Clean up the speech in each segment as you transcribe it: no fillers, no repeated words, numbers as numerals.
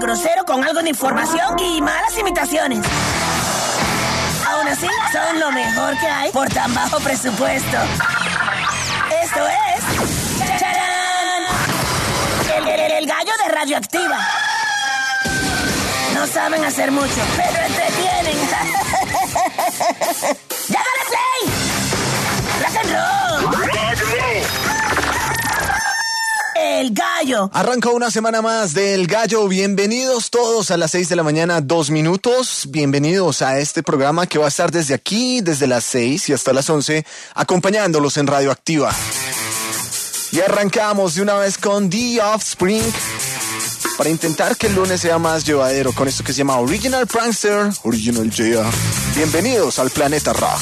grosero con algo de información y malas imitaciones. Aún así, son lo mejor que hay por tan bajo presupuesto. Esto es... ¡Charán! El gallo de Radioactiva. No saben hacer mucho, pero entretienen. ¡Ya dale play! ¡Rock and roll! El gallo. Arranca una semana más del gallo. Bienvenidos todos a las 6 de la mañana, 2 minutos. Bienvenidos a este programa que va a estar desde aquí, desde las 6 y hasta las 11, acompañándolos en Radioactiva. Y arrancamos de una vez con The Offspring para intentar que el lunes sea más llevadero con esto que se llama Original Prankster, Original J. Bienvenidos al Planeta Rock.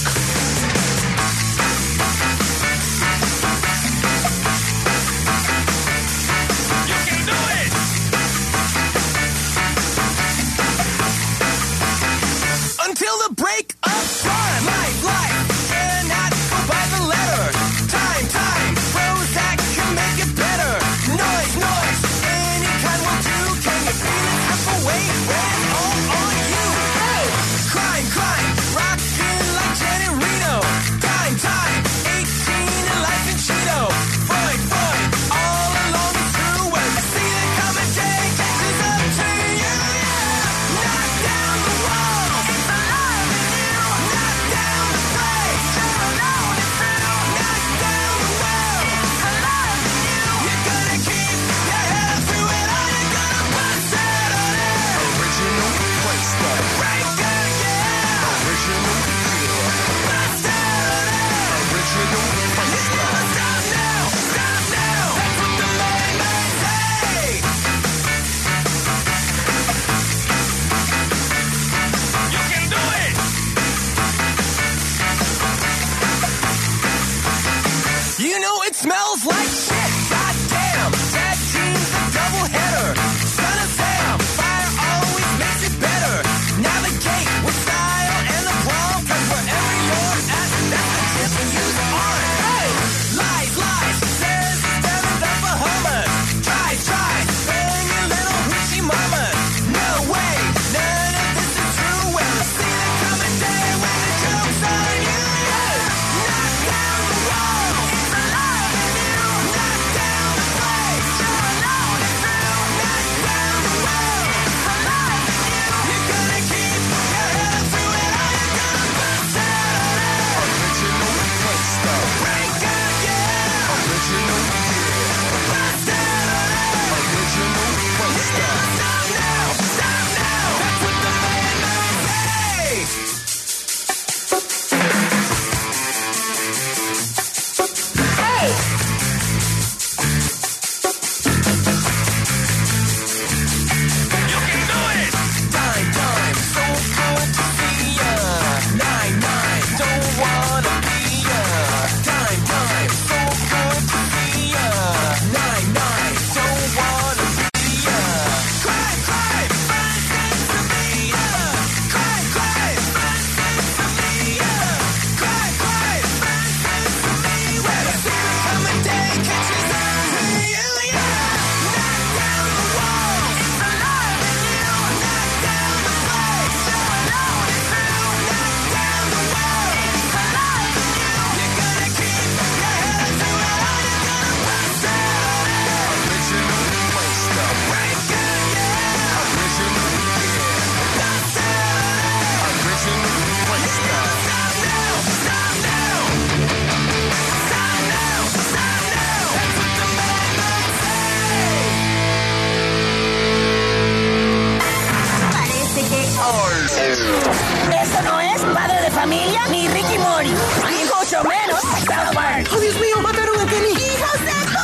Esto no es Padre de Familia ni Ricky Mori, ni mucho menos South Park. ¡Oh, Dios mío! ¡Mataron a Kenny! ¡Hijos de tu!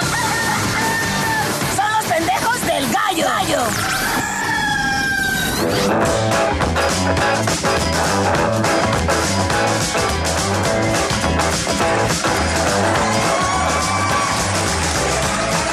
Son los pendejos del gallo.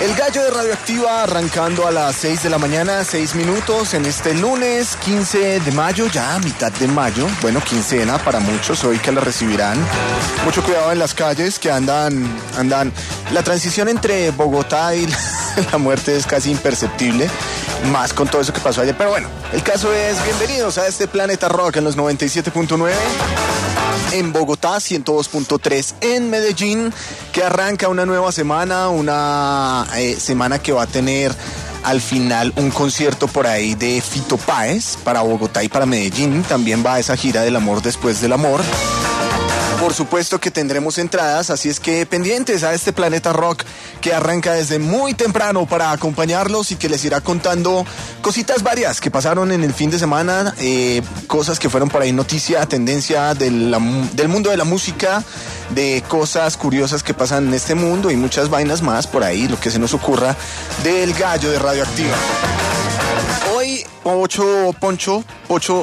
El Gallo de Radioactiva arrancando a las 6 de la mañana, 6 minutos en este lunes 15 de mayo, ya mitad de mayo. Bueno, quincena para muchos, hoy que la recibirán. Mucho cuidado en las calles que andan. La transición entre Bogotá y la muerte es casi imperceptible, más con todo eso que pasó ayer. Pero bueno, el caso es, bienvenidos a este Planeta Rock en los 97.9. En Bogotá, 102.3 en Medellín, que arranca una nueva semana, una semana que va a tener al final un concierto por ahí de Fito Páez para Bogotá y para Medellín. También va esa gira del amor después del amor. Por supuesto que tendremos entradas, así es que pendientes a este Planeta Rock que arranca desde muy temprano para acompañarlos y que les irá contando cositas varias que pasaron en el fin de semana, cosas que fueron por ahí noticia, tendencia del mundo de la música, de cosas curiosas que pasan en este mundo y muchas vainas más por ahí, lo que se nos ocurra del Gallo de Radioactiva. Hoy Pacho,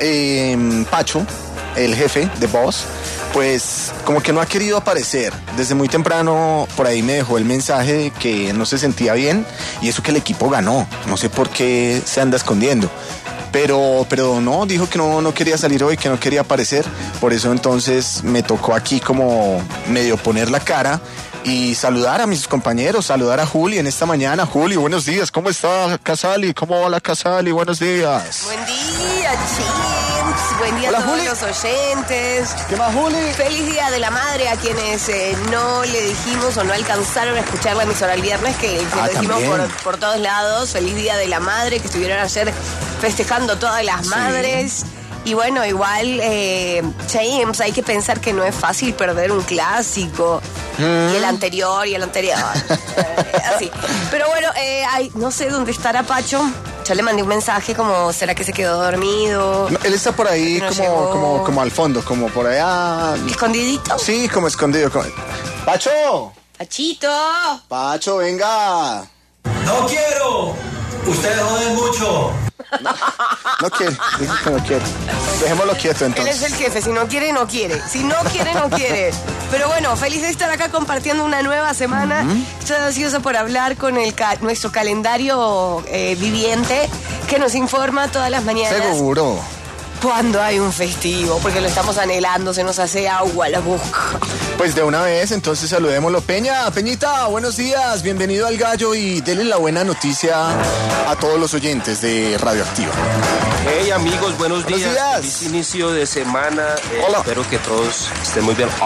el jefe de Boss, pues como que no ha querido aparecer. Desde muy temprano por ahí me dejó el mensaje de que no se sentía bien y eso que el equipo ganó. No sé por qué se anda escondiendo. Pero no, dijo que no quería salir hoy, que no quería aparecer. Por eso entonces me tocó aquí como medio poner la cara y saludar a mis compañeros, saludar a Juli en esta mañana. Juli, buenos días, ¿cómo está Casali? ¿Cómo va la Casali? Buenos días. Buen día, Chins. Buen día. Hola, a todos Juli. Los oyentes. ¿Qué más, Juli? Feliz Día de la Madre a quienes no le dijimos o no alcanzaron a escuchar la emisora el viernes, que lo dijimos por todos lados. Feliz Día de la Madre, que estuvieron ayer festejando todas las madres. Y bueno, igual, James, hay que pensar que no es fácil perder un clásico. Y el anterior. Así. Pero bueno, no sé dónde estará Pacho. Ya le mandé un mensaje como, ¿será que se quedó dormido? No, él está por ahí como al fondo, como por allá. ¿Escondidito? Sí, como escondido. ¡Pacho! ¡Pachito! ¡Pacho, venga! ¡No quiero! ¡Ustedes joden mucho! No quiere, dijo que no quiere. Dejémoslo quieto entonces. Él es el jefe, si no quiere, no quiere. Si no quiere, no quiere. Pero bueno, feliz de estar acá compartiendo una nueva semana. Estoy ansiosa por hablar con nuestro calendario viviente que nos informa todas las mañanas. Seguro. Cuando hay un festivo, porque lo estamos anhelando, se nos hace agua la boca. Pues de una vez, entonces saludémoslo. Peñita, buenos días, bienvenido al Gallo y denle la buena noticia a todos los oyentes de Radioactiva. Hey amigos, buenos días. Feliz inicio de semana. Hola. Espero que todos estén muy bien.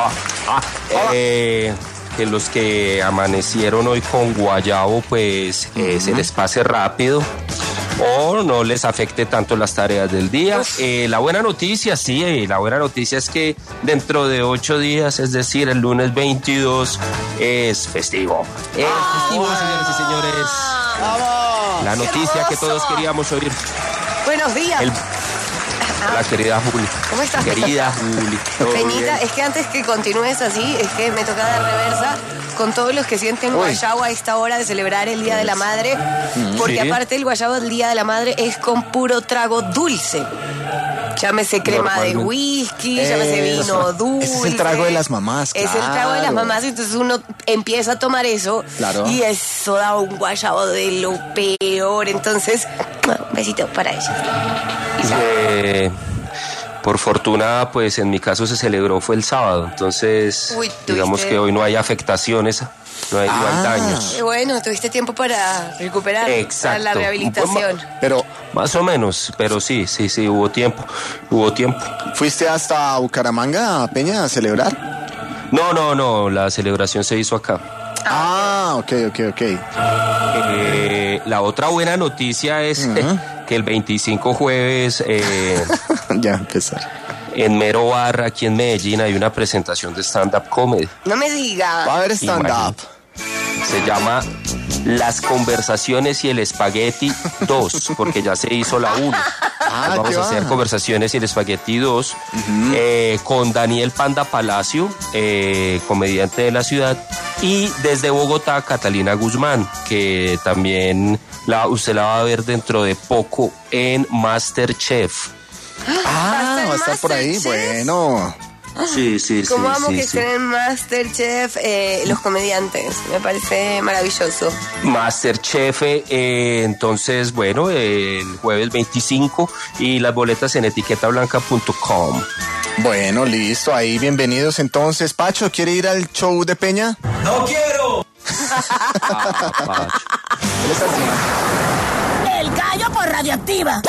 Que los que amanecieron hoy con guayabo, pues se les pase rápido o no les afecte tanto las tareas del día. La buena noticia, la buena noticia es que dentro de 8 días, es decir, el lunes 22, es festivo. Es festivo, señores y señores. ¡Vamos! La noticia que todos queríamos oír. Buenos días. Hola, querida Juli. ¿Cómo estás? Querida Juli. Peñita, es que antes que continúes así, es que me toca dar reversa con todos los que sienten guayabo a esta hora de celebrar el Día de la Madre, porque aparte el guayabo del Día de la Madre es con puro trago dulce. Llámese crema de whisky, llámese vino dulce. Ese es el trago de las mamás, claro. Es el trago de las mamás, entonces uno empieza a tomar eso, claro, y eso da un guayabo de lo peor. Entonces, un besito para ella. Por fortuna, pues en mi caso se celebró, fue el sábado, entonces digamos que hoy no hay afectaciones, no hay daños. Bueno, tuviste tiempo para recuperar. Exacto. Para la rehabilitación. Pero más o menos, pero sí, hubo tiempo. ¿Fuiste hasta Bucaramanga, Peña, a celebrar? No, la celebración se hizo acá. Ok. La otra buena noticia es que el 25 jueves ya empezar. En Mero Bar, aquí en Medellín, hay una presentación de stand-up comedy. No me diga. Va a haber stand-up. Se llama Las Conversaciones y el Espagueti 2, porque ya se hizo la 1. Vamos a hacer Conversaciones y el Espagueti 2 con Daniel Panda Palacio, comediante de la ciudad, y desde Bogotá, Catalina Guzmán, que también usted la va a ver dentro de poco en MasterChef. Va a estar por ahí, bueno. Sí. Como amo que estén en Masterchef los comediantes. Me parece maravilloso. Masterchef, entonces, bueno, el jueves 25 y las boletas en etiquetablanca.com. Bueno, listo, ahí bienvenidos entonces. Pacho, ¿quiere ir al show de Peña? ¡No quiero! Pacho. El gallo por Radioactiva.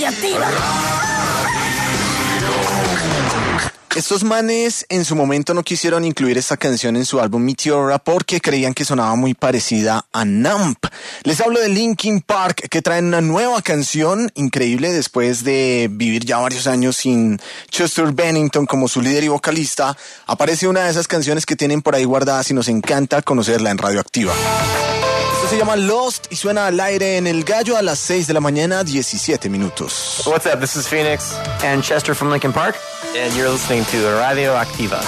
radioactiva. Estos manes en su momento no quisieron incluir esta canción en su álbum Meteora porque creían que sonaba muy parecida a Numb. Les hablo de Linkin Park, que traen una nueva canción increíble después de vivir ya varios años sin Chester Bennington como su líder y vocalista. Aparece una de esas canciones que tienen por ahí guardadas y nos encanta conocerla en Radioactiva. Esto se llama Lost y suena al aire en El Gallo a las 6 de la mañana, 17 minutos. What's up? This is Phoenix and Chester from Linkin Park, and you're listening to Radioactiva.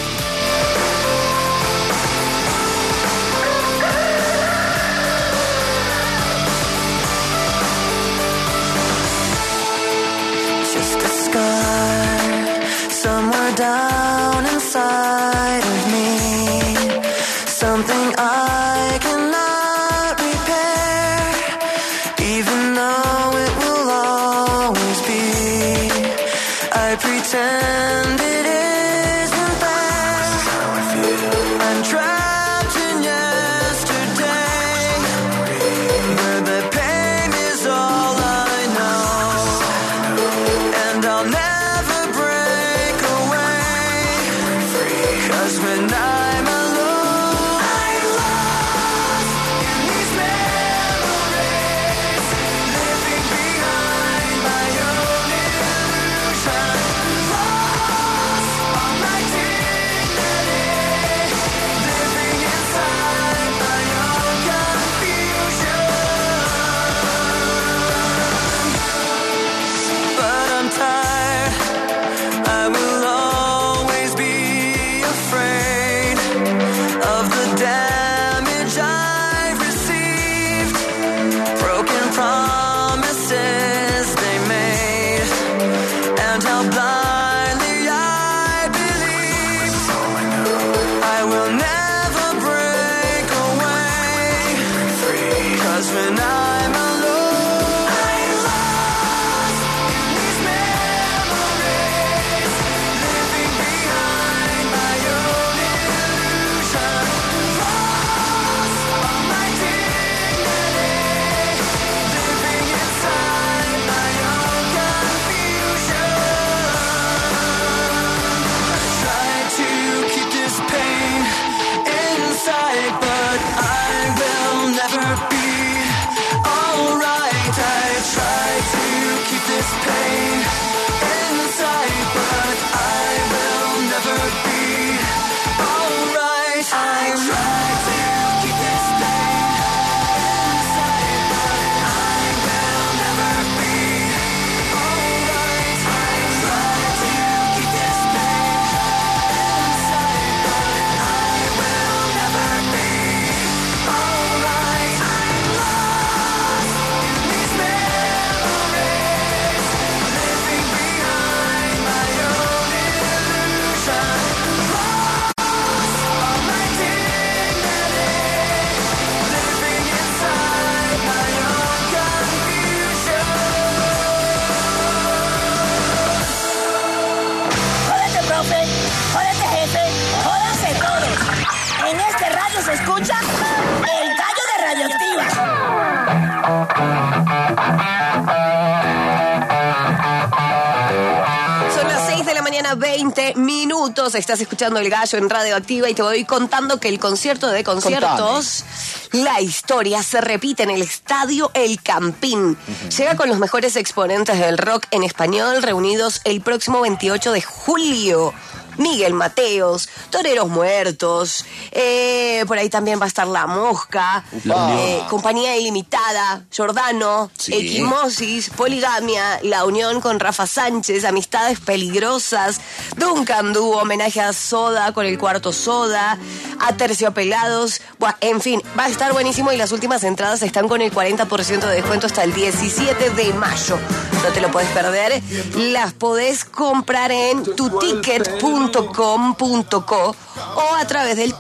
Just a scar somewhere down inside of me, something I cannot repair, even though it will always be. I pretend it isn't there. I'm trapped in yesterday, where the pain is all I know, and I'll never break away, 'cause when I'm alone, I'm lost in these memories, living behind my own illusion, lost on my dignity, living inside my own confusion. But I'm tired, I will always be afraid of the damage I've received, broken promises they made, and how blindly I believed. I will never break away, 'cause when I'm alone, I'm lost in these memories, living behind my own illusion, lost on my dignity, living inside my own confusion. I try to keep this pain inside, but I will never be alright. I try to keep this pain inside, but I will never be alright. I try to keep this pain inside, but I will never be alright. I try to keep this pain inside, but I will never be alright. I'm lost in these memories, living behind my own illusion, lost on my dignity, living inside my own confusion. Jódete, profe. Jódete, jefe. Jódanse todos. En este radio se escucha El Gallo de Radioactiva. Son las 6 de la mañana, 20 minutos. Estás escuchando El Gallo en Radioactiva y te voy contando que el concierto de conciertos, la historia se repite en el estadio El Campín. Llega con los mejores exponentes del rock en español reunidos el próximo 28 de julio. Miguel Mateos, Toreros Muertos, por ahí también va a estar La Mosca, Compañía Ilimitada, Giordano, Sí. Equimosis, Poligamia, La Unión con Rafa Sánchez, Amistades Peligrosas, Duncan Dúo, homenaje a Soda con el Cuarto Soda, Aterciopelados, en fin, va a estar buenísimo y las últimas entradas están con el 40% de descuento hasta el 17 de mayo. No te lo puedes perder, las podés comprar en tuticket.com.co o a través del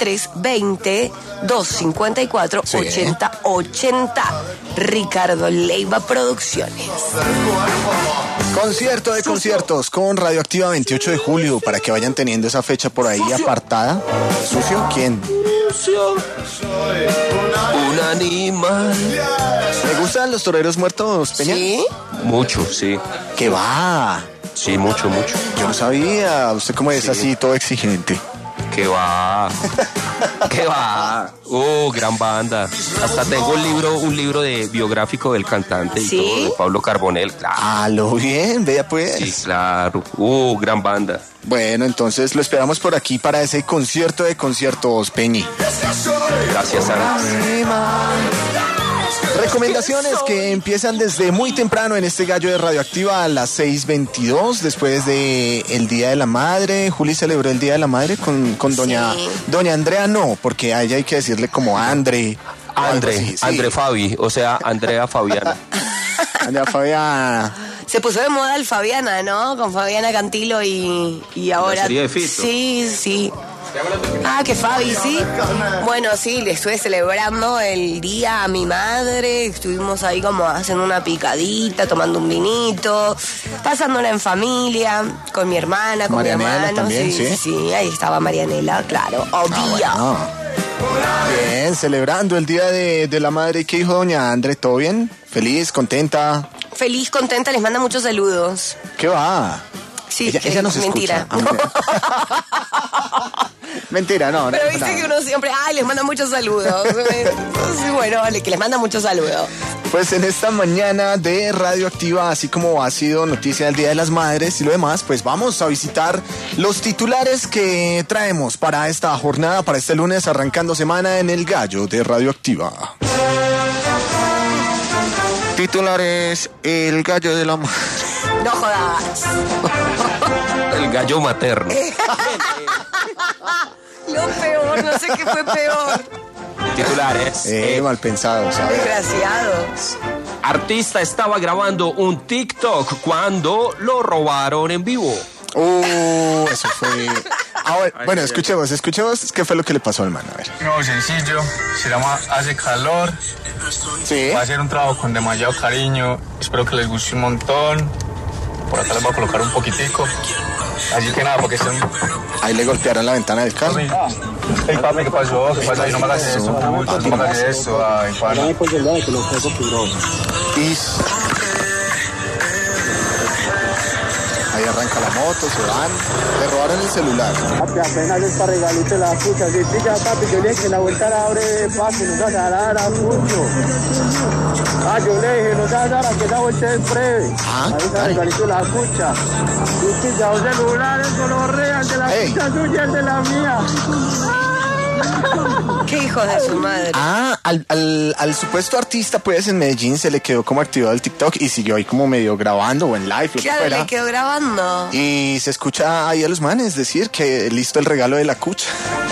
320-254-8080. Ricardo Leiva Producciones. Concierto de conciertos con Radioactiva 28 de julio para que vayan teniendo esa fecha por ahí apartada. ¿Sucio? ¿Quién? Un animal ¿Le gustan los toreros muertos, Peña? ¿Sí? Mucho, sí. ¿Qué va? Sí, mucho. Yo no sabía. ¿Usted cómo es Sí. así, todo exigente? ¿Qué va? ¿Qué va? Gran banda. Hasta tengo un libro de biográfico del cantante y ¿Sí? todo, de Pablo Carbonell, claro. Ah, lo bien, vea pues. Sí, claro. Gran banda. Bueno, entonces lo esperamos por aquí para ese concierto de conciertos, Peñi. Gracias, Ana. Recomendaciones que empiezan desde muy temprano en este Gallo de Radioactiva a las 6:22, después de el Día de la Madre. Juli celebró el Día de la Madre con doña Andrea, no, porque a ella hay que decirle como Andre. o algo así, sí. Andre Fabi, o sea, Andrea Fabiana. Andrea Fabiana. Se puso de moda el Fabiana, ¿no? Con Fabiana Cantilo y ahora... La serie de Fito. Sí. Ah, que Fabi, sí. Bueno, sí, le estuve celebrando el día a mi madre. Estuvimos ahí como haciendo una picadita, tomando un vinito, pasándola en familia, con mi hermana, con Marianela mi hermano. también, ¿sí? Sí, ahí estaba Marianela, claro, obvio. Bueno. Bien, celebrando el Día de la Madre. ¿Qué dijo doña Andre? ¿Todo bien? ¿Feliz? ¿Contenta? Feliz, contenta, les manda muchos saludos. ¿Qué va? Sí, ella no se mentira. escucha. Mentira, no. Pero viste que uno siempre, les manda muchos saludos. Entonces, bueno, vale, que les manda muchos saludos. Pues en esta mañana de Radioactiva, así como ha sido noticia del Día de las Madres y lo demás, pues vamos a visitar los titulares que traemos para esta jornada, para este lunes arrancando semana en el Gallo de Radioactiva. Titulares, el Gallo de la Madre. No jodas. El gallo materno. Lo peor, no sé qué fue peor. Titulares. Mal pensado, ¿sabes? Desgraciados. Artista estaba grabando un TikTok cuando lo robaron en vivo. Eso fue... Bueno, escuchemos qué fue lo que le pasó al man, a ver. No, sencillo, se llama Hace Calor, Sí. va a ser un trabajo con demasiado cariño, espero que les guste un montón, por acá les voy a colocar un poquitico, así que nada, porque estén... Ahí le golpearon la ventana del carro. Hey papi, ¿qué pasó? ¿Qué pasa? Ay, no me hagas eso, no me hagas eso, ay, pana. Ahí arranca la moto, se van. Le robaron el celular. Papi, apenas es para regalito la pucha. Si pilla, papi, yo le dije que la vuelta la abre, papi, no vas a dar a pucho. Yo le dije, no vas a dar a que esa vuelta es breve. Ahí está regalito la pucha. Y pilla, un celular, el color real de la pucha suya es de la mía. Qué hijos de su madre. Al supuesto artista, pues en Medellín se le quedó como activado el TikTok y siguió ahí como medio grabando o en live, lo que Claro, fuera. le quedó grabando. Y se escucha ahí a los manes decir que listo el regalo de la cucha.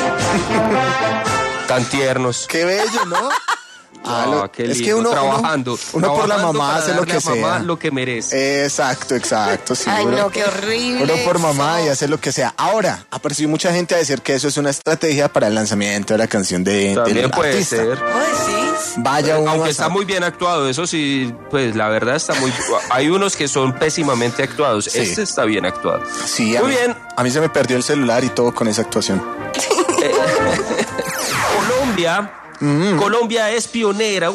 Tan tiernos. Qué bello, ¿no? Qué lindo. Es que uno trabajando por la mamá para hace lo darle que a mamá sea. lo que merece. Exacto, sí. Ay, no, qué horrible. Uno por mamá eso. y hace lo que sea. Ahora, apareció mucha gente a decir que eso es una estrategia para el lanzamiento de la canción del También puede artista. ser. ¿Vos decís? Vaya uno Aunque a está saber. muy bien actuado, eso sí, pues la verdad está muy... Hay unos que son pésimamente actuados. Sí. Este está bien actuado. Sí, Muy bien. A mí se me perdió el celular y todo con esa actuación. Colombia es pionera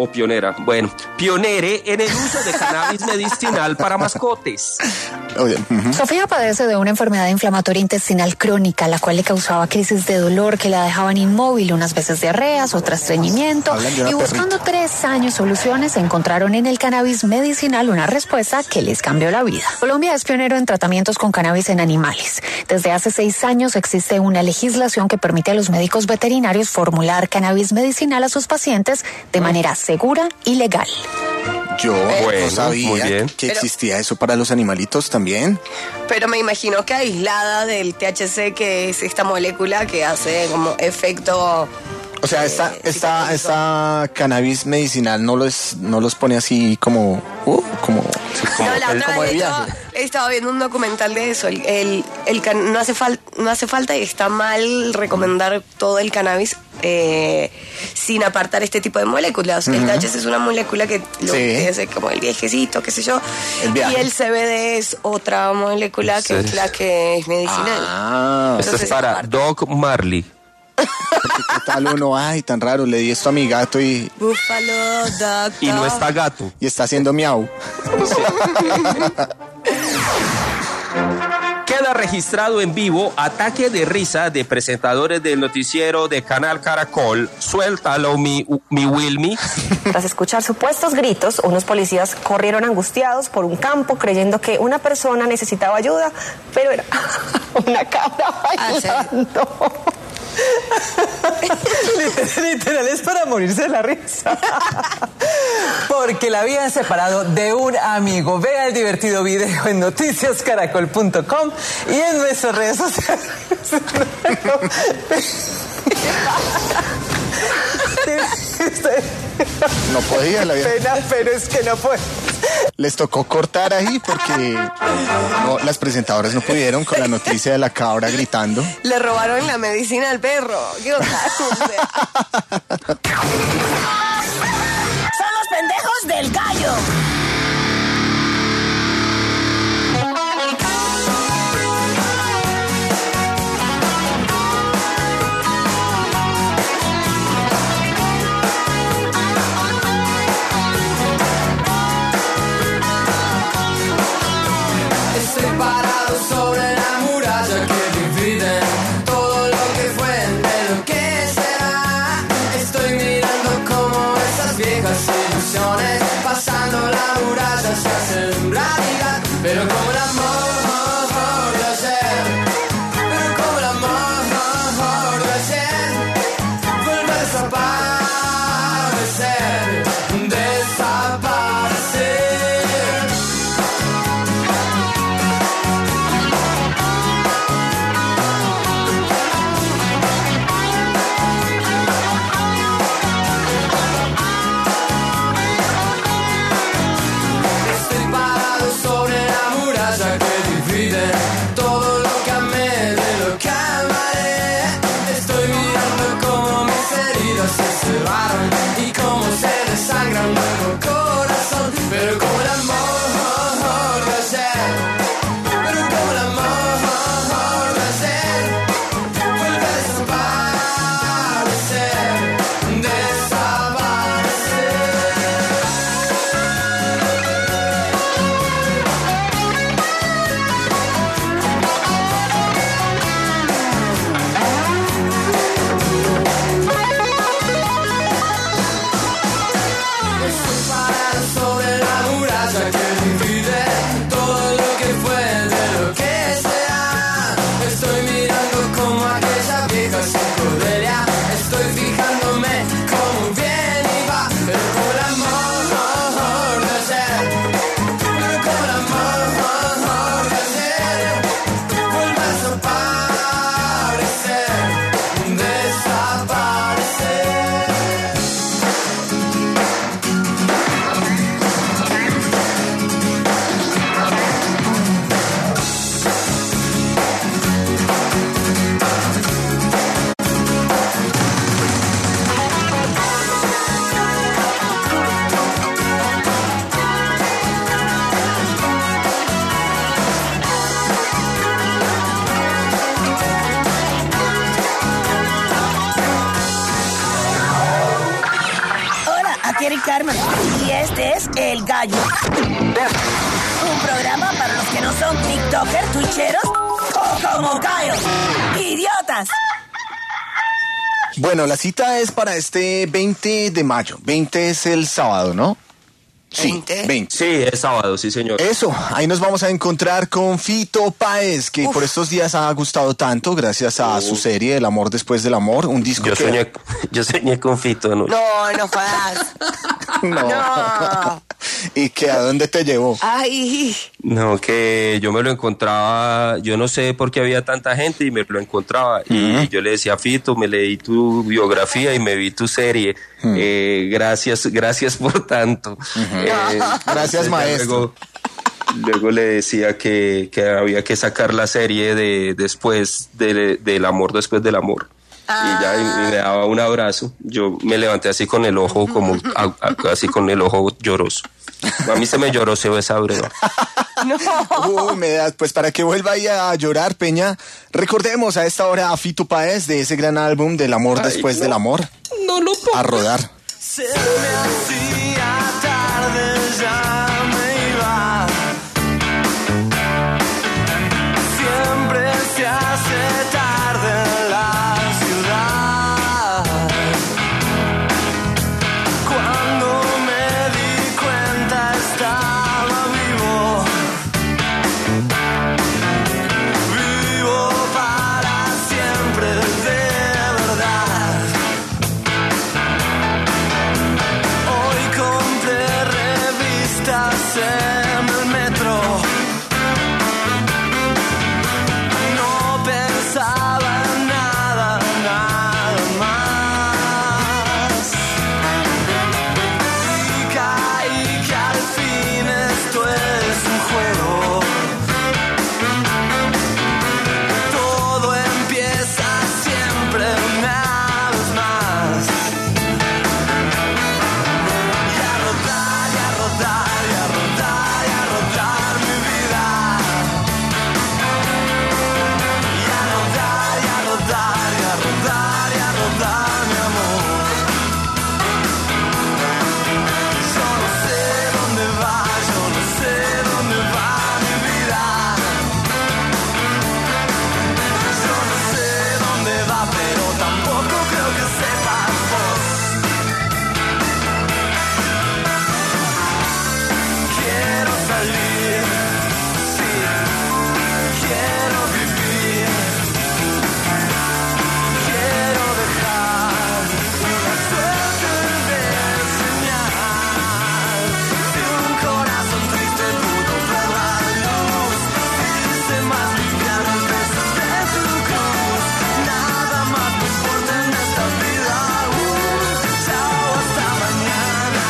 en el uso de cannabis medicinal para mascotes. Sofía padece de una enfermedad inflamatoria intestinal crónica, la cual le causaba crisis de dolor que la dejaban inmóvil, unas veces diarreas, otras estreñimiento. Y buscando 3 años soluciones, encontraron en el cannabis medicinal una respuesta que les cambió la vida. Colombia es pionero en tratamientos con cannabis en animales. Desde hace 6 años existe una legislación que permite a los médicos veterinarios formular cannabis medicinal a sus pacientes de manera segura y legal. Yo Bueno, no sabía muy bien. que existía eso para los animalitos también. Pero me imagino que aislada del THC, que es esta molécula que hace como efecto... O sea, esta cannabis medicinal no los pone así como No, la otra como de vez viaje. estaba viendo un documental de eso. No hace falta y está mal recomendar todo el cannabis sin apartar este tipo de moléculas. El THC es una molécula que lo que es como el viejecito, qué sé yo. Y el CBD es otra molécula que es la que es medicinal. Esto es para Doc Marley. Porque qué tal uno, ay, tan raro, le di esto a mi gato y... Búfalo, doctor. Y no está gato. Y está haciendo miau. Queda registrado en vivo ataque de risa de presentadores del noticiero de Canal Caracol. Suéltalo, mi Wilmy. Tras escuchar supuestos gritos, unos policías corrieron angustiados por un campo creyendo que una persona necesitaba ayuda, pero era una cabra bailando. Literal es para morirse de la risa. Porque la habían separado de un amigo. Vea el divertido video en noticiascaracol.com y en nuestras redes sociales. No podía, la vida. Pena, pero es que no puede. Les tocó cortar ahí porque las presentadoras no pudieron con la noticia de la cabra gritando. Le robaron la medicina al perro. ¿Qué onda? Son los pendejos del gallo. Estoy parado sobre la muralla que divide todo lo que fue de lo que será. Estoy mirando como esas viejas ilusiones pasando la muralla se hacen realidad. Pero como el amor de ayer, pero como el amor de ayer, vuelve a desaparecer, desaparecer. Todo lo que amé, de lo que amaré. Estoy mirando cómo mis heridas se cerraron y cómo se desangra un nuevo corazón. Pero como el amor de ayer, pero como el amor de ayer, vuelve a desaparecer, sobre la muralla que divide todo lo que fue de lo que será. Estoy mirando como aquella vieja psicodelia. Estoy fijándome cómo viene y va. Pero como el amor de ayer, pero como el amor de ayer, vuelve a desaparecer, desaparecer. Hola, aquí Eric Carmen. Y este es El Gallo. Un programa para los que no son tiktokers, twitcheros o como Gallo. ¡Idiotas! Bueno, la cita es para este 20 de mayo. 20 es el sábado, ¿no? Sí, 20. Sí, es sábado, sí, señor. Eso, ahí nos vamos a encontrar con Fito Páez, que por estos días ha gustado tanto gracias a su serie El amor después del amor, un disco yo soñé con Fito anoche. No jodas. No. ¿Y que a dónde te llevó? Ay. No, que yo me lo encontraba, yo no sé por qué había tanta gente y me lo encontraba. Y yo le decía a Fito, me leí tu biografía y me vi tu serie. Gracias por tanto. Gracias, maestro. Luego le decía que había que sacar la serie de después del amor después del amor. Y ya y me daba un abrazo. Yo me levanté así con el ojo, como así con el ojo lloroso. A mí se me lloró esa breva. No. Me da, pues para que vuelva ahí a llorar, Peña, recordemos a esta hora a Fito Páez de ese gran álbum del amor después del amor. No lo puedo. A rodar. Se me hacía tarde, ya me iba. Siempre se hace tarde en la ciudad. Cuando me di cuenta estaba vivo. Vivo para siempre, de verdad. Hoy compré revistas en el metro. No pensaba en nada, nada más. Y caí que al fin esto es un juego. Todo empieza siempre una vez más. Y a rodar, y a rodar, y a rodar, y a rodar mi vida. Y a rodar, y a rodar, y a rodar, y a rodar mi amor. Yo no sé dónde va, yo no sé dónde va mi vida. Yo no sé dónde va, pero tampoco creo que sepas vos. Quiero salir, sí, quiero vivir. Quiero dejar una suerte de señal. Si un corazón triste pudo ver la luz, hice más liviano el peso de tu cruz. Nada más me importa en esta vida. Chao, hasta mañana.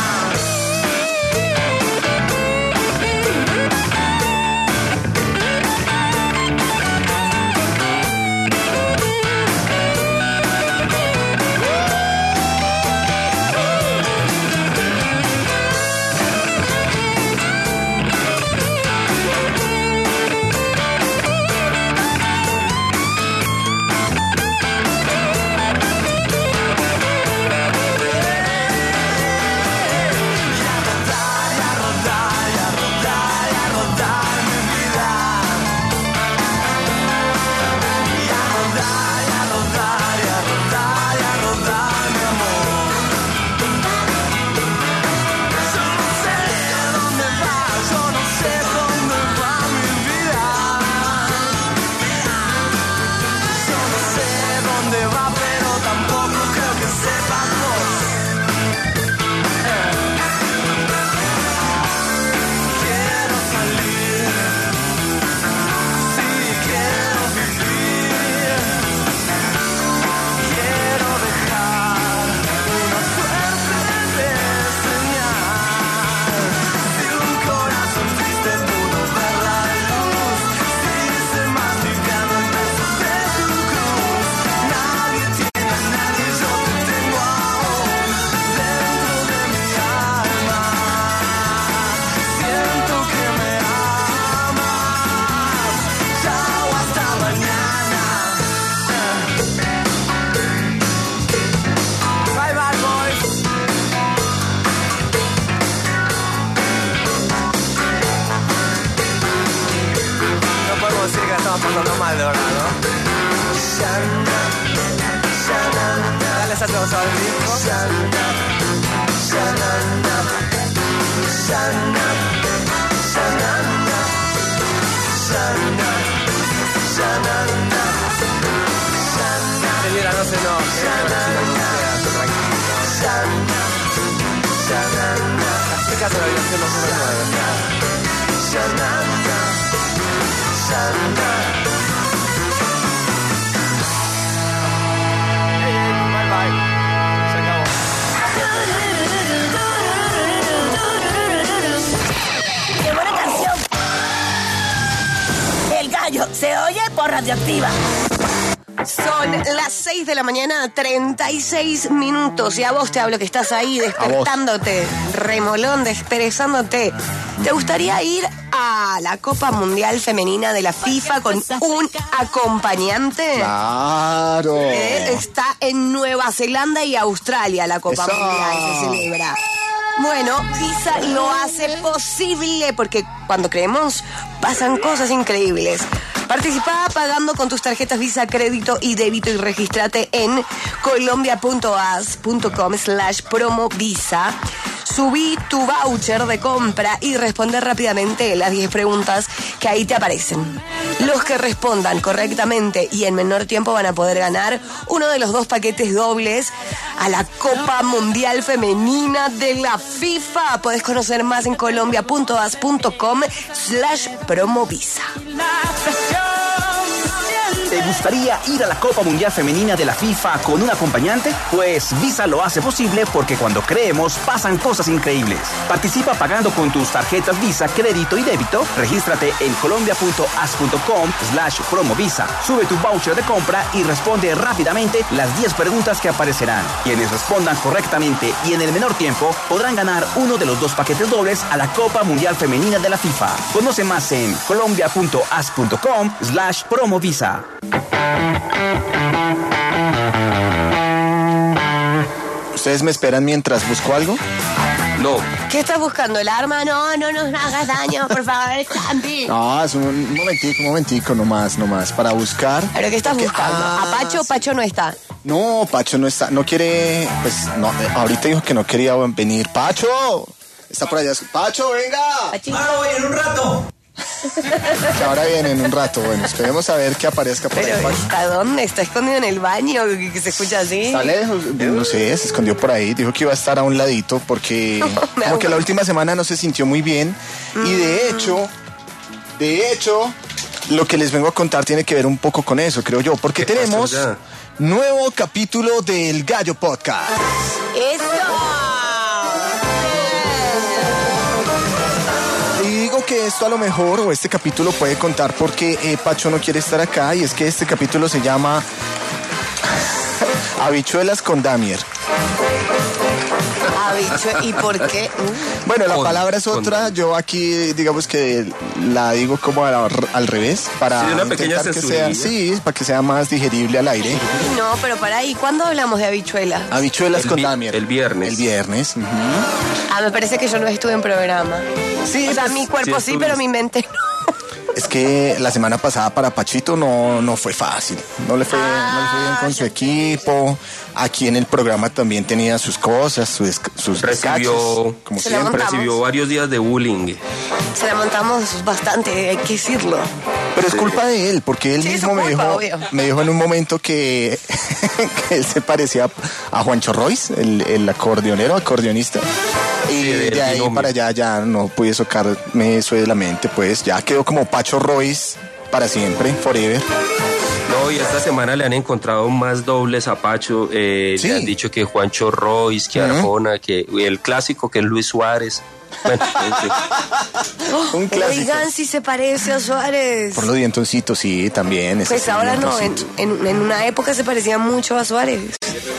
Señora, no se enoje. Las chicas de la habitación número 9. Bye bye. Se acabó. ¡Qué buena canción! El gallo se oye por Radioactiva. Son las 6 de la mañana, 36 minutos. Y a vos te hablo que estás ahí despertándote, remolón, desperezándote. ¿Te gustaría ir a la Copa Mundial Femenina de la FIFA con un acompañante? ¡Claro! Está en Nueva Zelanda y Australia la Copa Mundial, se celebra. Bueno, Visa lo hace posible porque cuando creemos pasan cosas increíbles. Participa pagando con tus tarjetas Visa, crédito y débito y regístrate en colombia.as.com/promovisa. Subí tu voucher de compra y responder rápidamente las 10 preguntas que ahí te aparecen. Los que respondan correctamente y en menor tiempo van a poder ganar uno de los 2 paquetes dobles a la Copa Mundial Femenina de la FIFA. Podés conocer más en colombia.as.com/promovisa. ¿Te gustaría ir a la Copa Mundial Femenina de la FIFA con un acompañante? Pues Visa lo hace posible porque cuando creemos pasan cosas increíbles. Participa pagando con tus tarjetas Visa, crédito y débito. Regístrate en colombia.as.com/promovisa. Sube tu voucher de compra y responde rápidamente las 10 preguntas que aparecerán. Quienes respondan correctamente y en el menor tiempo podrán ganar uno de los 2 paquetes dobles a la Copa Mundial Femenina de la FIFA. Conoce más en colombia.as.com/promovisa. ¿Ustedes me esperan mientras busco algo? No. ¿Qué estás buscando? ¿El arma? No nos hagas daño, por favor, Santi. No, es un momentico nomás, para buscar. ¿Pero qué estás buscando? ¿A Pacho? Pacho no está. No, Pacho no está, no quiere, pues, no, ahorita dijo que no quería venir. ¡Pacho! Está por allá. ¡Pacho, venga! Pachito. Voy en un rato. Que ahora viene en un rato. Bueno, esperemos a ver que aparezca por ¿Pero ahí. está dónde? ¿Está escondido en el baño? ¿Que se escucha así? Está lejos, no sé, se escondió por ahí. Dijo que iba a estar a un ladito porque como que la última semana no se sintió muy bien. Y de hecho, lo que les vengo a contar tiene que ver un poco con eso, creo yo. Porque tenemos nuevo capítulo del Gallo Podcast. ¡Eso! Que esto a lo mejor, o este capítulo puede contar porque Pacho no quiere estar acá, y es que este capítulo se llama Habichuelas con Damier. ¿Y por qué? Bueno, la palabra es otra. Yo aquí, digamos que la digo como al revés para una pequeña que sea, para que sea más digerible al aire. No, pero para ahí, ¿cuándo hablamos de habichuelas? Habichuelas con Damier. El viernes. El viernes. Me parece que yo no estuve en programa. Sí, o sea, mi cuerpo sí, pero mi mente no. Es que la semana pasada para Pachito no fue fácil. No le fue bien con su equipo. Aquí en el programa también tenía sus cosas, sus recibió, como siempre. Recibió varios días de bullying. Se la montamos bastante, hay que decirlo. Pero es culpa de él, porque él mismo me dijo en un momento que él se parecía a Juancho Royce, el acordeonista. Y de ahí para allá ya no pude sacarme eso de la mente, pues ya quedó como Pacho Royce para siempre, forever. No, y esta semana le han encontrado más dobles a Pacho. Le han dicho que Juancho Royce, que Arjona, que el clásico que es Luis Suárez. Bueno, un clásico. Oigan, si se parece a Suárez. Por los dientoncitos, sí, también. Pues ahora no, en una época se parecía mucho a Suárez.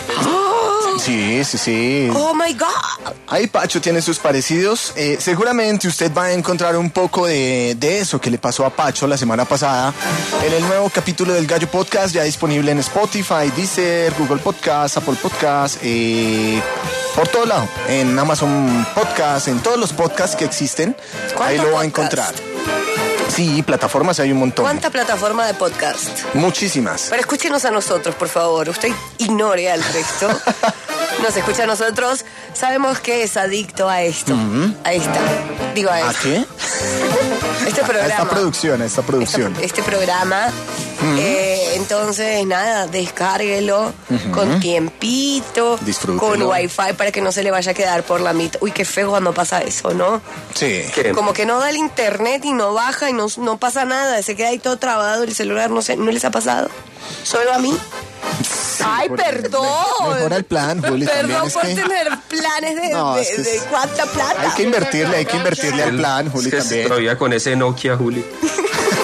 Sí. Oh my God. Ahí Pacho tiene sus parecidos. Seguramente usted va a encontrar un poco de eso que le pasó a Pacho la semana pasada en el nuevo capítulo del Gallo Podcast, ya disponible en Spotify, Deezer, Google Podcast, Apple Podcast, por todo lado, en Amazon Podcast, en todos los podcasts que existen. Ahí lo va a encontrar. Sí, plataformas hay un montón. ¿Cuánta plataforma de podcast? Muchísimas. Pero escúchenos a nosotros, por favor. Usted ignore al resto. Nos escucha a nosotros. Sabemos que es adicto a esto. A esta. Digo a esto. ¿A qué? Este programa. Esta producción. Este programa. Entonces, nada, descárguelo con tiempito, con wifi para que no se le vaya a quedar por la mitad. Uy, qué feo cuando pasa eso, ¿no? Sí. Como que no da el internet y no baja y no pasa nada. Se queda ahí todo trabado el celular, no sé, ¿no les ha pasado? ¿Solo a mí? Sí, ay, perdón. Mejora el plan, Juli. Perdón por tener planes de cuánta plata. Hay que invertirle al plan, Juli, también. Todavía con ese Nokia, Juli.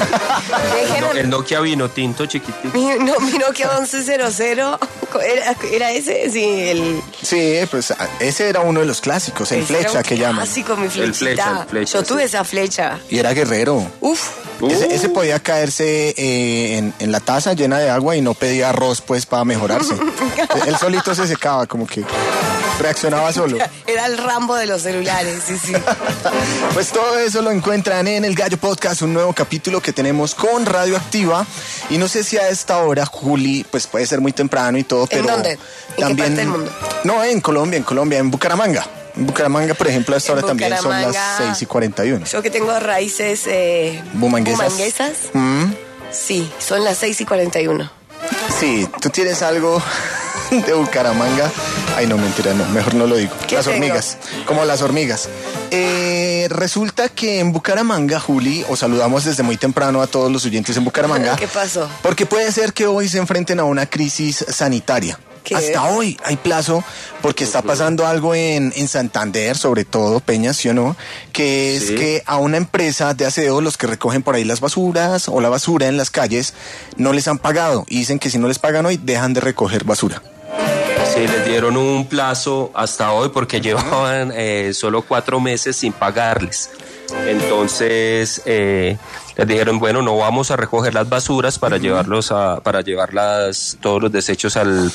El Nokia vino tinto chiquitito. Mi Nokia 1100, ¿era ese? Sí, Sí, pues ese era uno de los clásicos, el flecha que llaman. Clásico, mi flechita. El flecha, yo tuve esa flecha. Y era guerrero. Uf. Ese podía caerse en la taza llena de agua y no pedía arroz pues para mejorarse. Él solito se secaba, como que reaccionaba solo. Era el Rambo de los celulares, sí. Pues todo eso lo encuentran en El Gallo Podcast, un nuevo capítulo que tenemos con Radioactiva. Y no sé si a esta hora, Juli, pues puede ser muy temprano y todo, pero... ¿En dónde? ¿En qué parte del mundo? No, en Colombia, en Bucaramanga. En Bucaramanga, por ejemplo, a esta hora también son las 6:41. Yo que tengo raíces bumanguesas. Sí, son las 6:41. Sí, tú tienes algo de Bucaramanga. Ay, no, mentira, no, mejor no lo digo. Las hormigas, como las hormigas. Resulta que en Bucaramanga, Juli, os saludamos desde muy temprano a todos los oyentes en Bucaramanga. ¿Qué pasó? Porque puede ser que hoy se enfrenten a una crisis sanitaria. Hasta hoy hay plazo porque está pasando algo en Santander, sobre todo, Peña, ¿sí o no? Que es que a una empresa de aseo, los que recogen por ahí las basuras o la basura en las calles, no les han pagado. Y dicen que si no les pagan hoy, dejan de recoger basura. Sí, les dieron un plazo hasta hoy porque llevaban solo 4 meses sin pagarles. Entonces les dijeron, bueno, no vamos a recoger las basuras para llevarlas todos los desechos al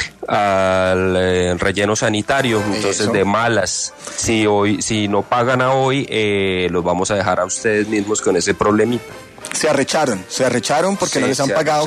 relleno sanitario. Entonces de malas, si no pagan a hoy, los vamos a dejar a ustedes mismos con ese problemita. Se arrecharon porque no les han pagado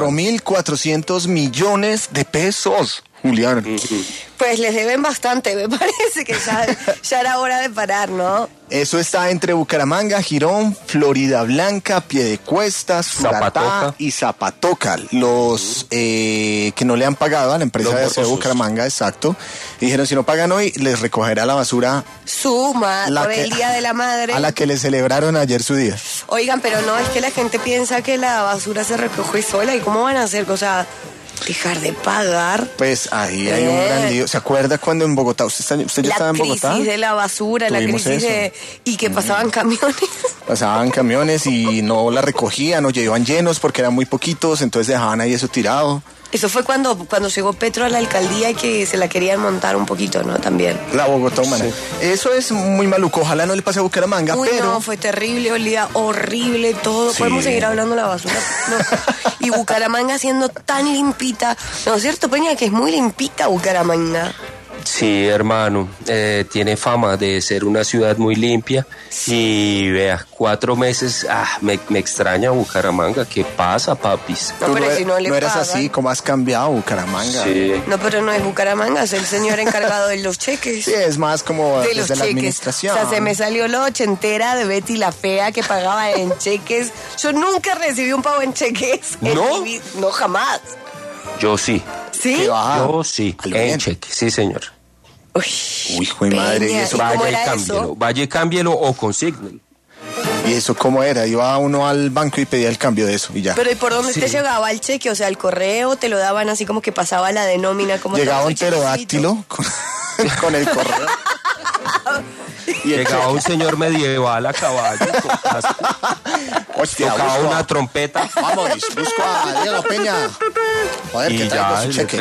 4.400 millones de pesos. Julián. Pues les deben bastante, me parece que ya era hora de parar, ¿no? Eso está entre Bucaramanga, Girón, Florida Blanca, Piedecuestas, Suratá y Zapatoca. Los que no le han pagado a la empresa de aseo Bucaramanga, exacto. Y dijeron, si no pagan hoy, les recogerá la basura. Suma, por el Día de la Madre. A la que le celebraron ayer su día. Oigan, pero no, es que la gente piensa que la basura se recoge sola. ¿Y cómo van a hacer? O sea, dejar de pagar. Pues ahí hay un gran lío. ¿Se acuerda cuando en Bogotá, usted ya estaba en Bogotá? La crisis de la basura, Tuvimos la crisis y que pasaban camiones. Pasaban camiones y no la recogían o llevaban llenos porque eran muy poquitos, entonces dejaban ahí eso tirado. Eso fue cuando llegó Petro a la alcaldía y que se la querían montar un poquito, ¿no? También. La Bogotá humana. Sí. Eso es muy maluco. Ojalá no le pase a Bucaramanga, pero... No, fue terrible, olía horrible todo. Sí. Podemos seguir hablando de la basura. No. Y Bucaramanga siendo tan limpita. ¿No es cierto, Peña? Que es muy limpita Bucaramanga. Sí, hermano, tiene fama de ser una ciudad muy limpia. Y vea, 4 meses, me extraña Bucaramanga. ¿Qué pasa, papis? No, pero si no eras así, ¿cómo has cambiado Bucaramanga? Sí. No, pero no es Bucaramanga, es el señor encargado de los cheques. Sí, es más como de desde la administración. O sea, se me salió la ochentera de Betty la Fea que pagaba en cheques. Yo nunca recibí un pago en cheques. ¿No? No, jamás. Yo sí. ¿Sí? Yo sí, en cheque, sí, señor. Uy, joder, madre, ¿y eso? Vaya y cámbielo o consígnelo. ¿Y eso cómo era? Iba uno al banco y pedía el cambio de eso y ya. Pero ¿y por dónde te llegaba el cheque? O sea, el correo te lo daban así como que pasaba la de nómina. Como llegaba un pterodáctilo con el correo. Llegaba un señor medieval a caballo. Hostia, tocaba una trompeta. Vamos, busco a Diego Peña. Joder, y que traigo su cheque.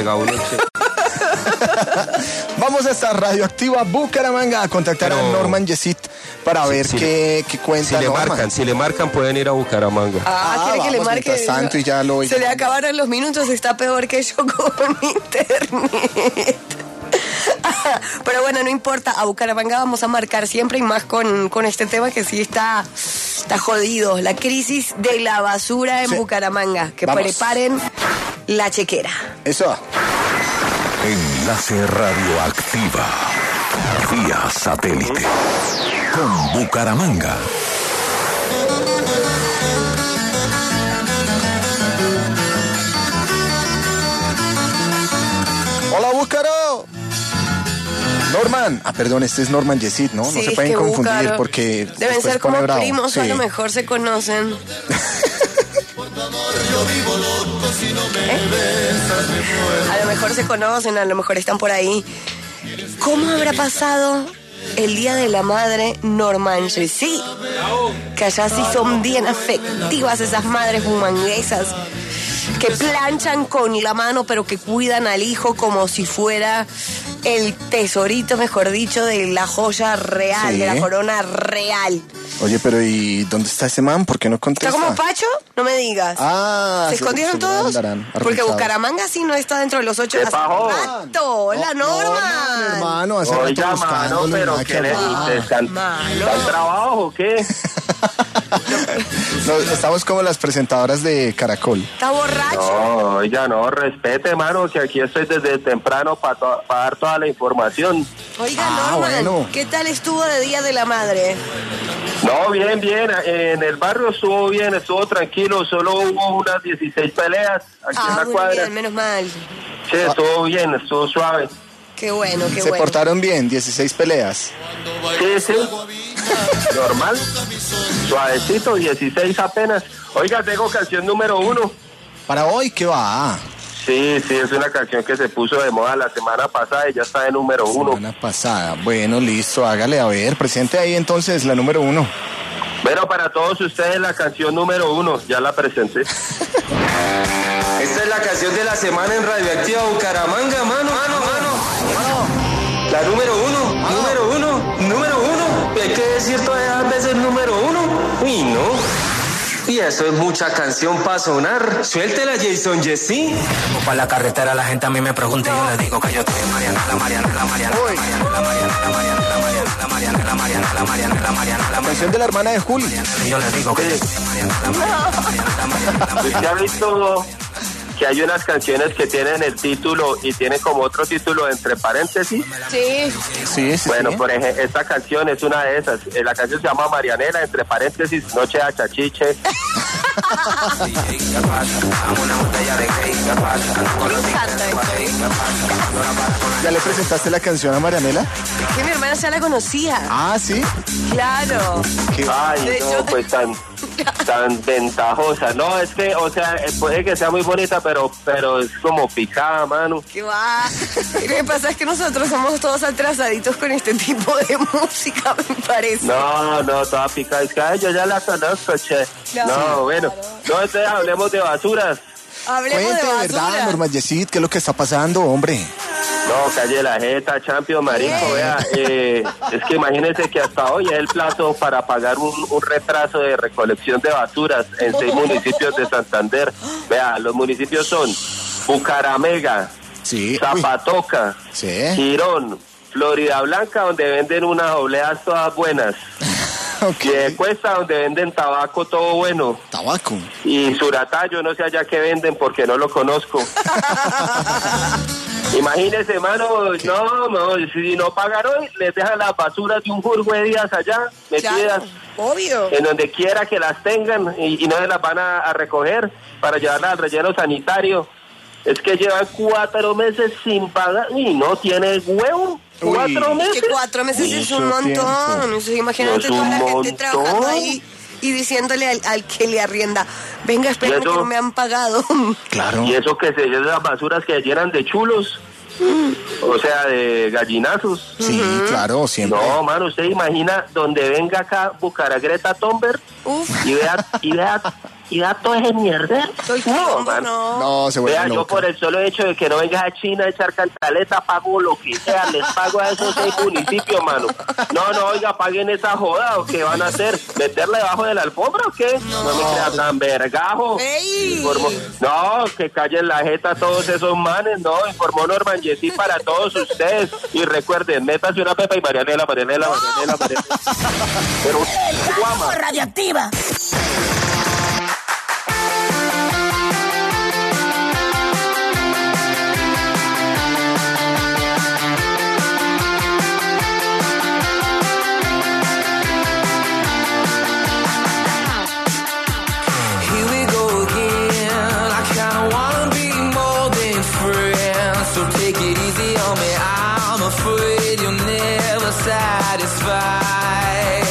Vamos a esta Radioactiva Bucaramanga a contactar a Norman Yesit para ver qué cuenta Norman. Si le marcan pueden ir a Bucaramanga. ¿Quiere que le marque? Tanto y ya lo se le acabaron los minutos, está peor que yo con internet. Pero bueno, no importa, a Bucaramanga vamos a marcar siempre y más con este tema que sí está jodido. La crisis de la basura en Bucaramanga. Que preparen la chequera. Eso. Enlace Radioactiva vía satélite con Bucaramanga. Hola, Búcaro. Norman. Perdón, este es Norman Yesit, ¿no? Sí, no se pueden confundir Búcaro. Porque deben ser como bravo. primos, sí. A lo mejor se conocen. A lo mejor se conocen, a lo mejor están por ahí. ¿Cómo habrá pasado el Día de la Madre normanche. Sí, que allá sí son bien afectivas esas madres humanguesas que planchan con la mano, pero que cuidan al hijo como si fuera el tesorito, mejor dicho, de la joya real, Sí. de la corona real. Oye, pero ¿y dónde está ese man? ¿Por qué no contesta? ¿Está como Pacho? No me digas. Ah, ¿Se escondieron seguro todos? andarán Porque arrancados. Bucaramanga sí no está dentro de los 8 de bajó? rato. Hola, Norman. Hermano, hace rato Oiga, mano, buscándolo y pero nada ¿qué que le hablar. dices? ¿Están trabajo o qué? No, estamos como las presentadoras de Caracol. ¿Está borracho? No, oiga, no, respete, mano, que aquí estoy desde temprano para dar toda la información. Oiga, Norman, ¿qué tal estuvo de Día de la Madre? No, bien, bien. En el barrio estuvo bien, estuvo tranquilo. Solo hubo unas 16 peleas aquí en la muy cuadra. bien, menos mal. Sí, estuvo bien, estuvo suave. Qué bueno, qué Se bueno. portaron bien, 16 peleas. Sí, sí. Normal. Suavecito, 16 apenas. Oiga, tengo canción número 1. ¿Para hoy qué va? Sí, sí, es una canción que se puso de moda la semana pasada y ya está de número 1. Semana pasada. Bueno, listo, hágale, a ver, presente ahí entonces la número 1. Bueno, para todos ustedes la canción número 1, ya la presenté. Esta es la canción de la semana en Radioactiva Bucaramanga, mano. La número 1, número 1. Hay que decir todas veces número 1. Uy, no. Y eso es mucha canción para sonar. Suéltela, Jason Jessy. Para la carretera la gente a mí me pregunta y yo les digo que yo estoy en Mariana. La canción de la hermana de Juli. Yo les digo que ¿Usted ha visto que hay unas canciones que tienen el título y tienen como otro título entre paréntesis? Sí. Sí, Bueno, por ejemplo, esta canción es una de esas. La canción se llama Marianela, entre paréntesis, Noche a Chachiche. ¿Ya le presentaste la canción a Marianela? Que mi hermana ya la conocía. Ah, ¿sí? Claro. Ay, De no, hecho- pues tan ventajosa. No, es que, o sea, puede que sea muy bonita, pero es como picada, mano. ¿Qué va? Lo que pasa es que nosotros somos todos atrasaditos con este tipo de música, me parece. No, toda picada. Es que ay, yo ya la conozco, che. No, bueno. No, entonces hablemos de basuras. Hablemos Cuente, de de basura. verdad, Norma Yesid, ¿qué es lo que está pasando, hombre? No, calle la jeta, champion, marico, vea, es que imagínense que hasta hoy es el plazo para pagar un retraso de recolección de basuras en 6 municipios de Santander. Vea, los municipios son Bucaramanga, Zapatoca, Girón, Florida Blanca, donde venden unas obleas todas buenas. Cuesta, donde venden tabaco todo bueno. Tabaco. Y Suratá, yo no sé allá qué venden porque no lo conozco. Imagínese, mano, no, si no pagan hoy, les dejan las basuras de un jurgo de días allá, metidas. Claro, obvio. En donde quiera que las tengan y no se las van a recoger para llevarlas al relleno sanitario. Es que llevan 4 meses sin pagar y no tiene huevo. 4 meses. Es que 4 meses es un montón. Entonces, imagínate Es toda un la gente montón. trabajando ahí y diciéndole al que le arrienda, venga, espérame que no me han pagado. Claro. Y eso que se llenan las basuras que llenan de chulos. O sea, de gallinazos. Sí, claro, siempre. No, mano, usted imagina donde venga acá Bucaragreta Thunberg y vea todo ese mierder. No, mano. No, se vuelve Vea, yo loca. por el solo hecho de que no vengas a China a echar cantaleta, pago lo que sea, les pago a esos 6 municipios, mano. No, oiga, paguen esa joda, ¿o qué van a hacer? ¿Meterla debajo de la alfombra o qué? No me creas tan vergajo. No, que callen la jeta todos esos manes, no, informó Norman Yesid para todos ustedes. Y recuerden, métase una pepa y Marianela. Pero guama. Radioactiva. Here we go again. I kinda wanna be more than friends. So take it easy on me. I'm afraid you're never satisfied.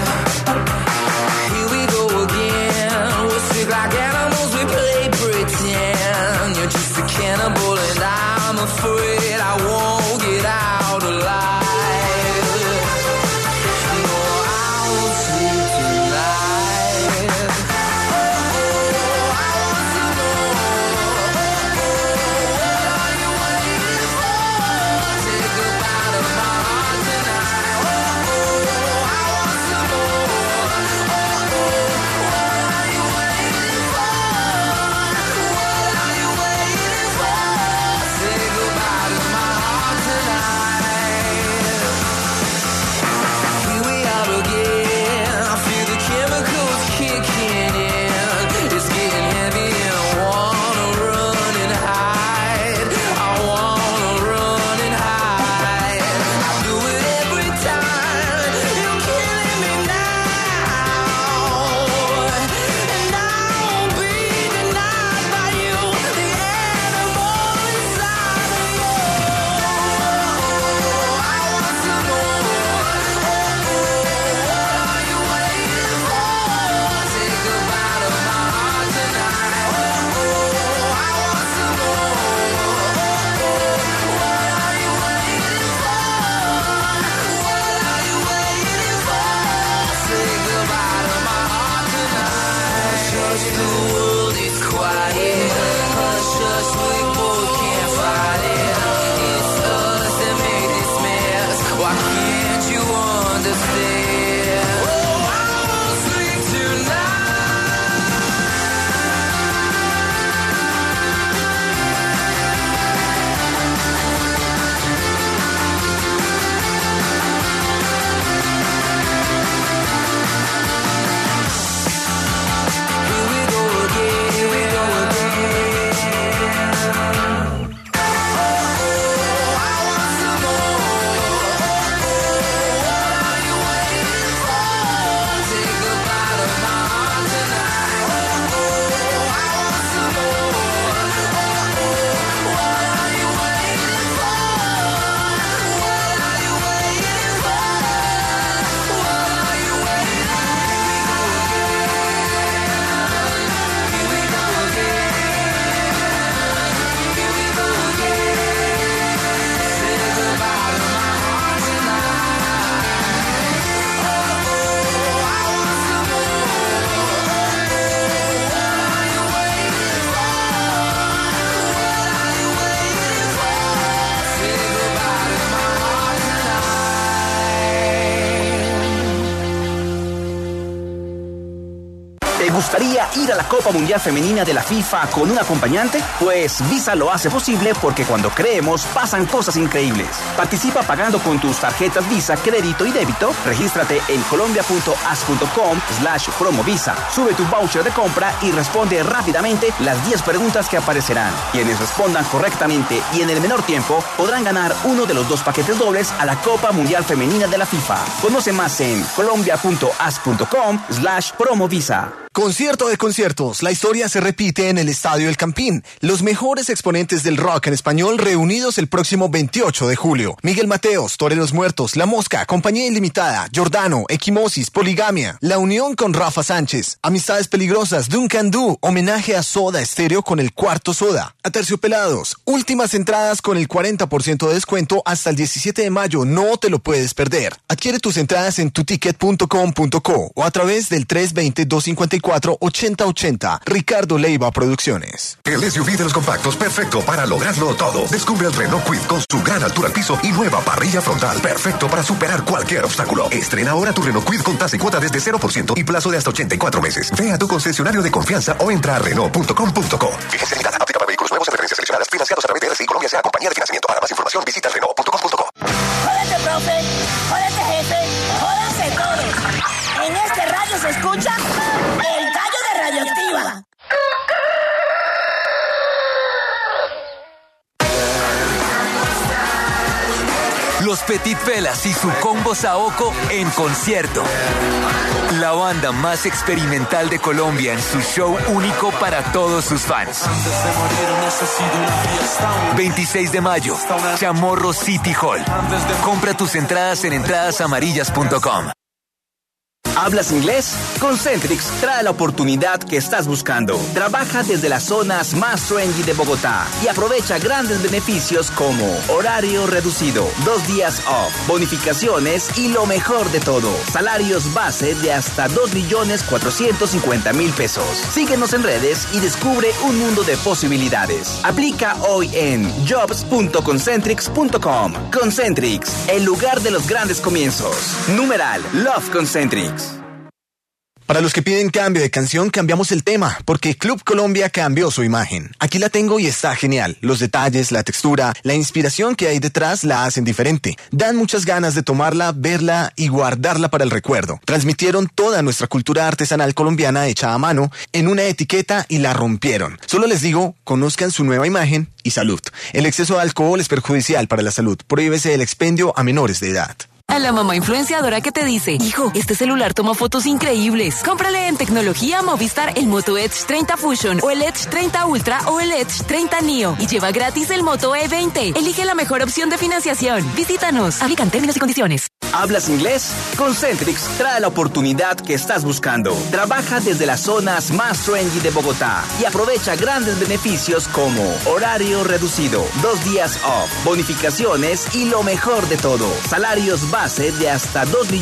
Here we go again. We'll speak like animals, we play pretend. You're just a cannibal and I'm afraid I won't get out alive. gustaría ir a la Copa Mundial Femenina de la FIFA con un acompañante? Pues Visa lo hace posible porque cuando creemos pasan cosas increíbles. Participa pagando con tus tarjetas Visa, crédito y débito. Regístrate en colombia.as.com/promovisa. Sube tu voucher de compra y responde rápidamente las 10 preguntas que aparecerán. Quienes respondan correctamente y en el menor tiempo podrán ganar uno de los 2 paquetes dobles a la Copa Mundial Femenina de la FIFA. Conoce más en colombia.as.com/promovisa. Concierto de conciertos. La historia se repite en el Estadio El Campín. Los mejores exponentes del rock en español reunidos el próximo 28 de julio. Miguel Mateos, Toreros Muertos, La Mosca, Compañía Ilimitada, Giordano, Equimosis, Poligamia, La Unión con Rafa Sánchez, Amistades Peligrosas, Duncan Du, homenaje a Soda Stereo con el Cuarto Soda, Aterciopelados. Últimas entradas con el 40% de descuento hasta el 17 de mayo. No te lo puedes perder. Adquiere tus entradas en tuticket.com.co o a través del 320-254-8080. Ricardo Leiva Producciones. El SUV de los compactos perfecto para lograrlo todo. Descubre el Renault Kwid con su gran altura al piso y nueva parrilla frontal. Perfecto para superar cualquier obstáculo. Estrena ahora tu Renault Kwid con tasa y cuota desde 0% y plazo de hasta 84 meses. Ve a tu concesionario de confianza o entra a Renault.com.co. Fíjese limitada. Aplica para vehículos nuevos en referencias seleccionadas. Financiados a través de RCI Colombia sea compañía de financiamiento. Para más información visita Renault.com.co. Jódete, profe. Jódete, jefe. Jódanse todos. En este radio se escucha el gallo de Radioactiva. Los Petit Felas y su combo Saoko en concierto. La banda más experimental de Colombia en su show único para todos sus fans. 26 de mayo, Chamorro City Hall. Compra tus entradas en entradasamarillas.com. ¿Hablas inglés? Concentrix trae la oportunidad que estás buscando. Trabaja desde las zonas más trendy de Bogotá y aprovecha grandes beneficios como horario reducido, 2 días off, bonificaciones y lo mejor de todo, salarios base de hasta 2.450.000 pesos. Síguenos en redes y descubre un mundo de posibilidades. Aplica hoy en jobs.concentrix.com. Concentrix, el lugar de los grandes comienzos. Numeral Love Concentrix. Para los que piden cambio de canción, cambiamos el tema, porque Club Colombia cambió su imagen. Aquí la tengo y está genial. Los detalles, la textura, la inspiración que hay detrás la hacen diferente. Dan muchas ganas de tomarla, verla y guardarla para el recuerdo. Transmitieron toda nuestra cultura artesanal colombiana hecha a mano en una etiqueta y la rompieron. Solo les digo, conozcan su nueva imagen y salud. El exceso de alcohol es perjudicial para la salud. Prohíbese el expendio a menores de edad. A la mamá influenciadora que te dice, hijo, este celular toma fotos increíbles. Cómprale en tecnología Movistar el Moto Edge 30 Fusion o el Edge 30 Ultra o el Edge 30 Neo y lleva gratis el Moto E20. Elige la mejor opción de financiación. Visítanos. Aplican términos y condiciones. ¿Hablas inglés? Concentrix trae la oportunidad que estás buscando. Trabaja desde las zonas más trendy de Bogotá y aprovecha grandes beneficios como horario reducido, 2 días off, bonificaciones y lo mejor de todo, salarios base de hasta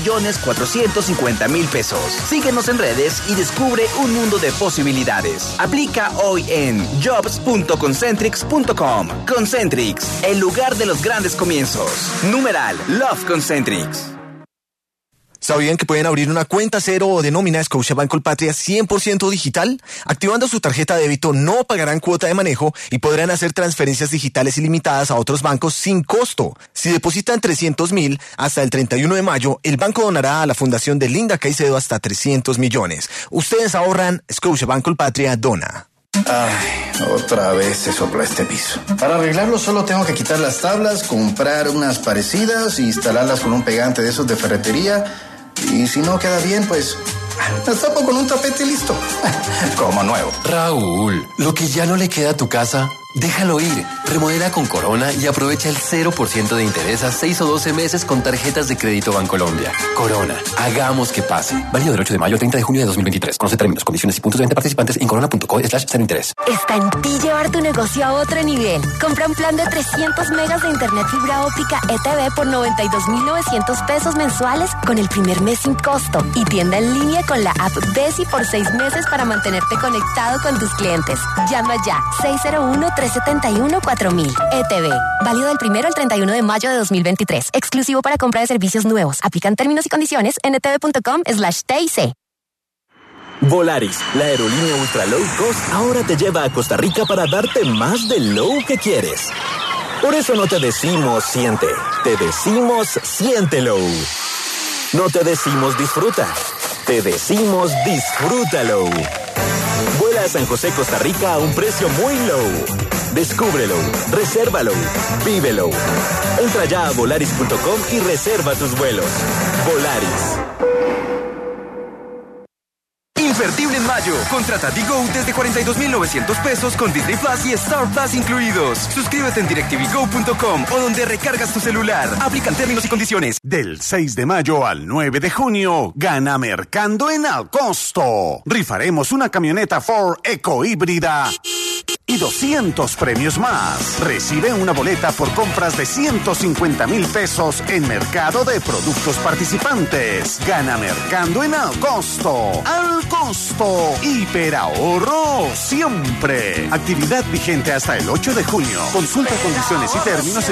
2.450.000 pesos. Síguenos en redes y descubre un mundo de posibilidades. Aplica hoy en jobs.concentrix.com. Concentrix, el lugar de los grandes comienzos. Numeral Love Concentrix. ¿Sabían que pueden abrir una cuenta cero o de nómina Scotiabank Colpatria 100% digital? Activando su tarjeta de débito no pagarán cuota de manejo y podrán hacer transferencias digitales ilimitadas a otros bancos sin costo. Si depositan 300.000 hasta el 31 de mayo, el banco donará a la Fundación de Linda Caicedo hasta 300 millones. Ustedes ahorran, Scotiabank Colpatria dona. Ay, otra vez se sopla este piso. Para arreglarlo solo tengo que quitar las tablas, comprar unas parecidas e instalarlas con un pegante de esos de ferretería. Y si no queda bien, pues las tapo con un tapete y listo. Como nuevo. Raúl, lo que ya no le queda a tu casa, déjalo ir. Remodela con Corona y aprovecha el 0% de interés a 6 o 12 meses con tarjetas de crédito Bancolombia. Corona, hagamos que pase. Válido del 8 de mayo al 30 de junio de 2023. Conoce términos, condiciones y puntos de venta participantes en corona.co/cero interés. Está en ti llevar tu negocio a otro nivel. Compra un plan de 300 megas de internet fibra óptica ETV por 92.900 pesos mensuales con el primer mes sin costo. Y tienda en línea con la app Desi por 6 meses para mantenerte conectado con tus clientes. Llama ya 601-371-4000. ETV. Válido del 1 al 31 de mayo de 2023. Exclusivo para compra de servicios nuevos. Aplican términos y condiciones en etv.com/TIC. Volaris, la aerolínea ultra low cost, ahora te lleva a Costa Rica para darte más del low que quieres. Por eso no te decimos siente, te decimos siéntelo. No te decimos disfruta, te decimos disfrútalo. Vuela a San José, Costa Rica a un precio muy low. Descúbrelo, resérvalo, vívelo. Entra ya a volaris.com y reserva tus vuelos. Volaris. Invertible en mayo. Contrata Digo desde 42,900 pesos con Disney Plus y Star Plus incluidos. Suscríbete en DirecTVGo.com o donde recargas tu celular. Aplican términos y condiciones. Del 6 de mayo al 9 de junio, gana Mercando en Al Costo. Rifaremos una camioneta Ford Eco híbrida y 200 premios más. Recibe una boleta por compras de 150,000 pesos en mercado de productos participantes. Gana Mercando en Al Costo. Al Costo. Hiperahorro siempre. Actividad vigente hasta el 8 de junio. Consulta condiciones y términos en